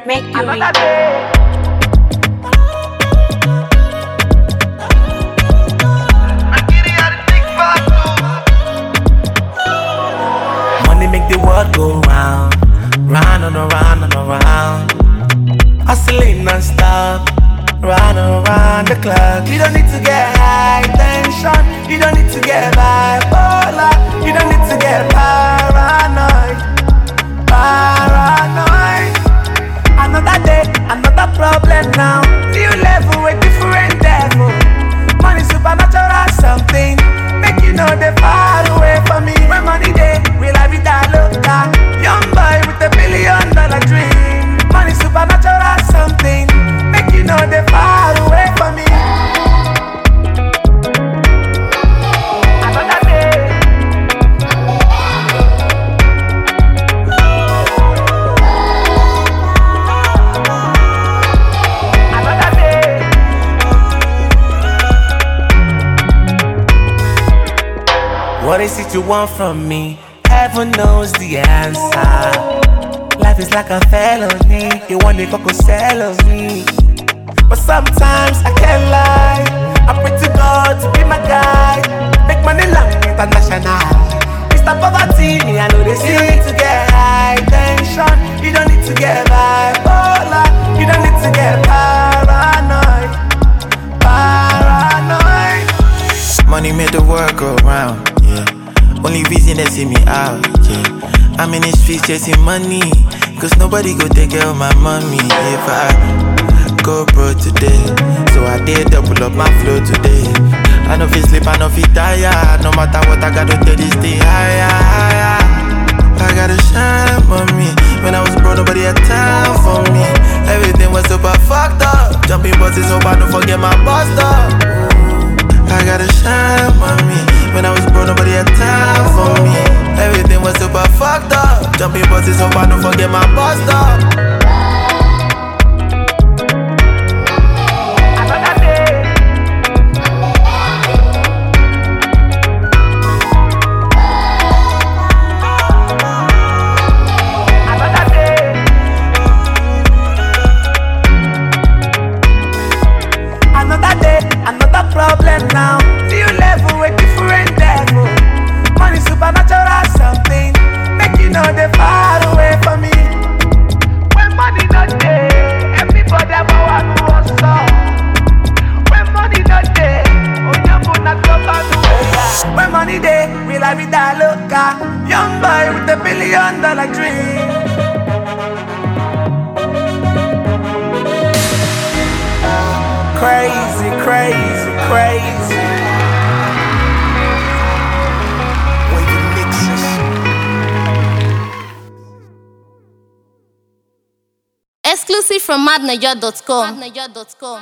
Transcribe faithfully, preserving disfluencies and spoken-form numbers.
Mercury. Money make the world go round, round and around and around. Hustling non-stop, round and around the clock. You don't need to get high tension, you don't need to get bipolar, you don't need to get paranoid, paranoid. Another day, another problem now. New level with different devil. Money supernatural something. Make you know they far away from me. When money day, we la vida loca. Young boy with a billion dollar dream. Money supernatural something. Make you know they far away from me. Another day. Another day. What is it you want from me? Heaven knows the answer. Life is like a felony. You want the coco sell of me. But sometimes I can't lie. I pray to God to be my guide. Make money long international. Mister Poverty, me I know they see. You don't need to get high tension. You don't need to get bipolar. You don't need to get paranoid. Paranoid. Money made the world go round, yeah. Only reason they see me out, yeah. I'm in the streets chasing money, cause nobody go take care of my mommy. If I go broke today, so I did double up my flow today. I know if you sleep, I know if you tired. No matter what, I gotta take this thing higher, higher. I gotta shine on me. When I was broke, nobody had time for me. Everything was super fucked up. Jumping buses, hope I don't forget my bus stop. I gotta shine on me. When I was broke, nobody had time for me. Everything was super fucked up. Jumping buses, hope I don't forget my bus stop. Another problem now. New level with different devil. Money supernatural something. Make you know they far away from me. When money not there, everybody want to hustle. When money not there, oh you not go on the way. When money there, we la vida loca. Young boy with a billion dollar dream. Crazy, crazy, crazy. Wavy mixes. Exclusive from madnaja dot com.